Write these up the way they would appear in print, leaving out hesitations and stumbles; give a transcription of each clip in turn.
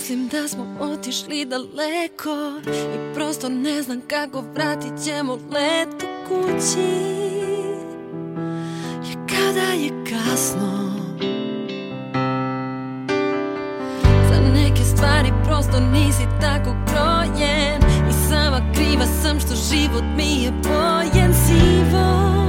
Mislim da smo otišli daleko i prosto ne znam kako vratit ćemo let u kući. Jer kada je kasno, za neke stvari prosto nisi tako krojen. I sama kriva sam što život mi je bojen sivom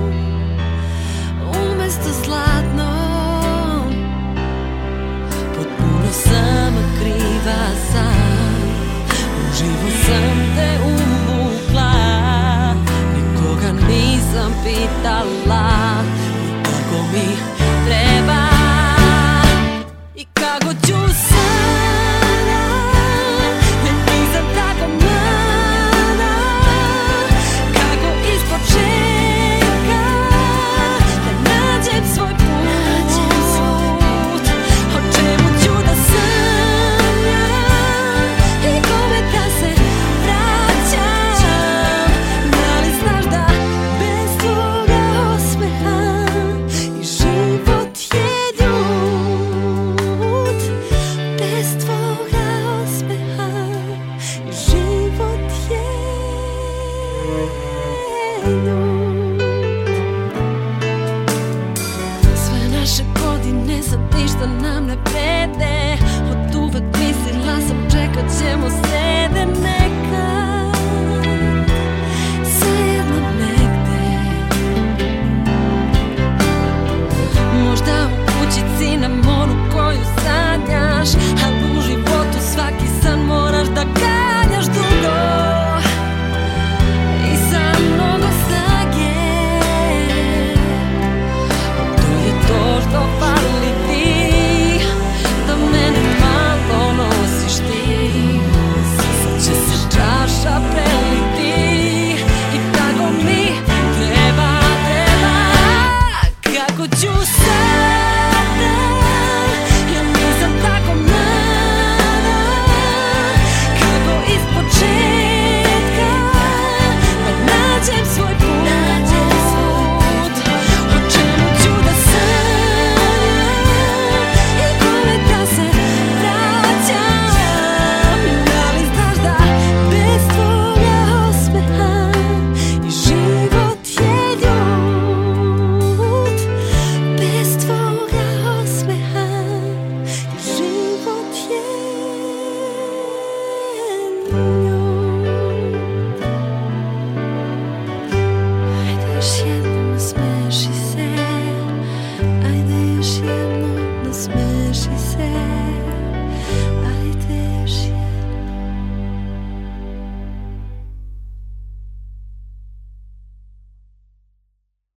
umesto zlatnom. Potpuno sama kriva sam, u život sam te uvukla. Nikoga nisam pitala i kako mi treba i kako ću sada, jer nisam tako mlada. Kako ispočetka da nađem svoj put, o čemu ću da sanjam i kome da se vraćam. Da li znaš da bez tvoga osmeha i život je ljud. Bez tvoga osmeha i život je ljud. Sve naše godine sad ništa nam ne vrede. Od uvek mislila sam čekat ćemo